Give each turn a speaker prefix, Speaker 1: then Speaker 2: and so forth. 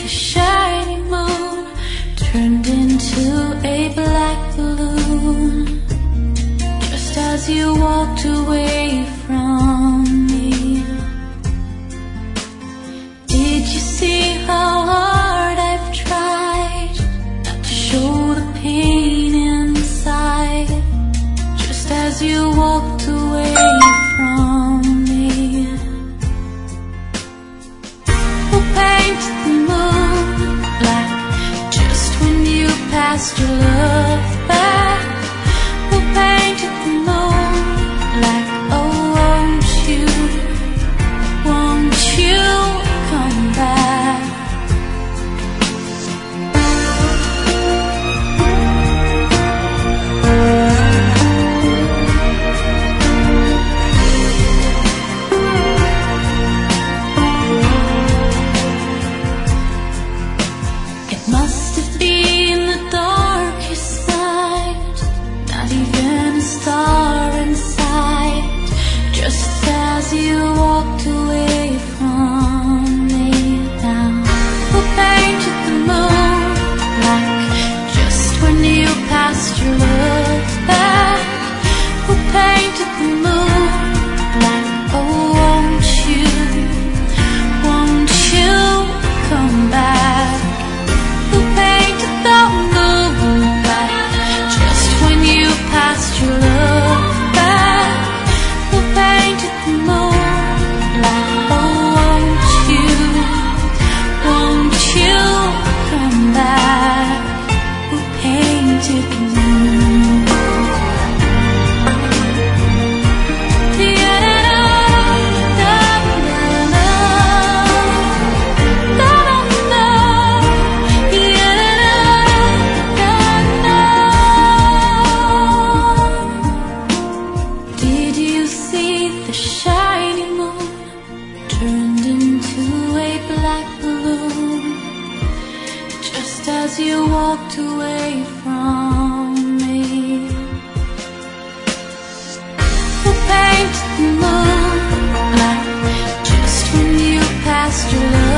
Speaker 1: the shiny moon turned into a black balloon just as you walked away from me? Did you see how hard I've tried not to show the pain inside just as you walked away from me? Who painted the moon black just when you passed your love back? Who painted the moon black? Oh, won't you come back? It must have been the darkest night, not even a star in sight, just as you walked away from me. Now, who painted the moon black just when you passed your love back? Who painted the moon black? Oh, won't you come back? Who painted the moon black just when you passed your love back? Who painted the moon black? Oh, won't you come back? Who painted the moon? Did you see the shiny moon turned into a black balloon just as you walked away from me? Who painted the moon black just when you passed your love?